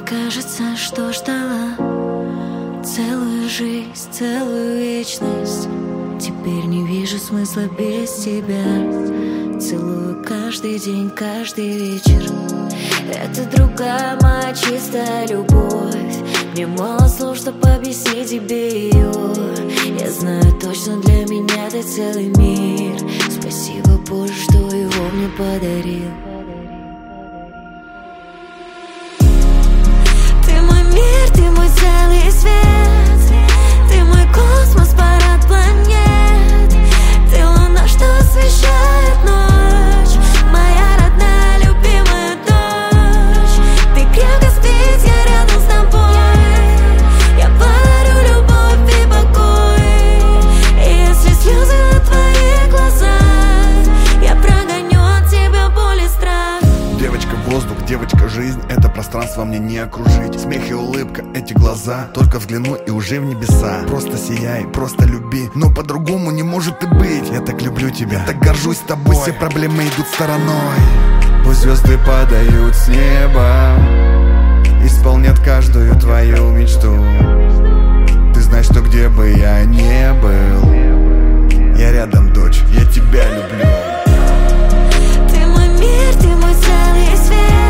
Кажется, что ждала целую жизнь, целую вечность. Теперь не вижу смысла без тебя. Целую каждый день, каждый вечер. Это другая моя чистая любовь. Мне мало слов, чтобы объяснить тебе ее. Я знаю точно, для меня ты целый мир. Спасибо, Боже, что его мне подарил. Ты мой мир, ты мой целый свет. Ты мой космос, парад планет. Ты луна, что освещает ночь. Моя родная, любимая дочь. Ты крепко спишь, я рядом с тобой. Я подарю любовь и покой. И если слезы на твоих глазах, я прогоню от тебя боль и страх. Девочка воздух, девочка жизнь. Это пространство мне не окружить. Смех и улыбка, эти глаза. Только взгляну и уже в небеса. Просто сияй, просто люби. Но по-другому не может и быть. Я так люблю тебя, так горжусь тобой. Все проблемы идут стороной. Пусть звезды падают с неба, исполнят каждую твою мечту. Ты знаешь, что где бы я не был, Я рядом, дочь, я тебя люблю. Ты мой мир, ты мой целый свет.